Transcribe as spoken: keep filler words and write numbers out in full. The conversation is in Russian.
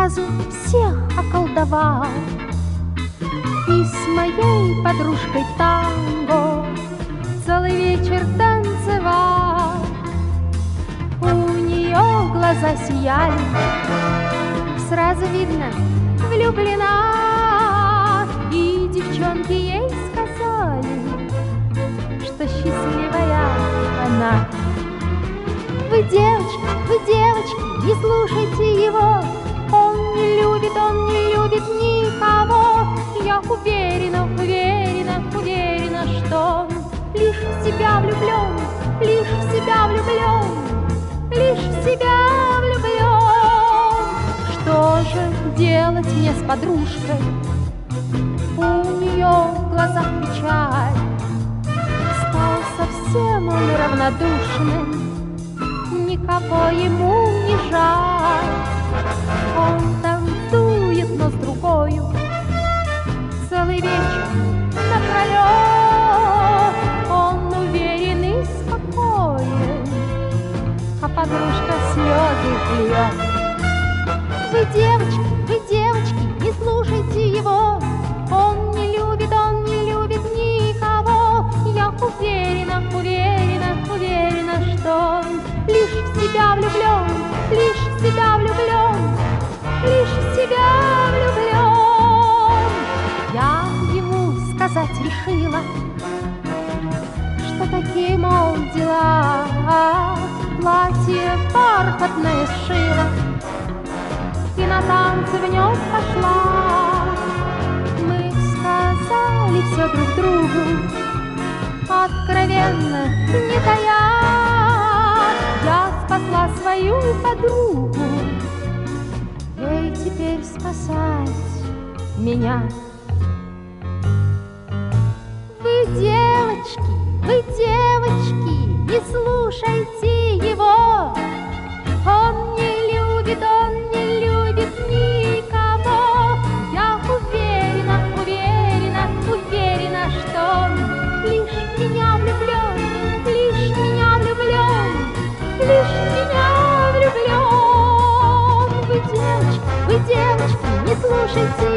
сразу всех околдовал. И с моей подружкой танго целый вечер танцевал. У нее глаза сияли, сразу видно, влюблена. И девчонки ей сказали, что счастливая она. Вы, девочки, вы, девочки, не слушайте его. Он не любит, он не любит никого. Я уверена, уверена, уверена, что он лишь в себя влюблен, лишь в себя влюблен, лишь в себя влюблен. Что же делать мне с подружкой? У нее в глазах печаль. Стал совсем он равнодушным, никого ему не жаль. Он танцует, но с другою целый вечер напролет. Он уверен и спокоен, а подружка слезы льет. Вы, девочки, вы, девочки, не слушайте его. Он не любит, он не любит никого. Я уверена, уверена, уверена, что он лишь в себя влюблен, лишь в себя влюблен, лишь в себя влюблен. Я ему сказать решила, что такие, мол, дела. Платье бархатное сшила и на танцы в нем пошла. Мы сказали все друг другу, откровенно, не тая. Я спасла свою подругу, ей теперь спасать меня. Вы, девочки, вы, девочки, не слушайте его. Он не любит, он не любит никого. Я уверена, уверена, уверена, что он лишь в меня влюблен, лишь в меня влюблен, лишь в меня влюблен. Вы, девочки, вы, девочки, не слушайте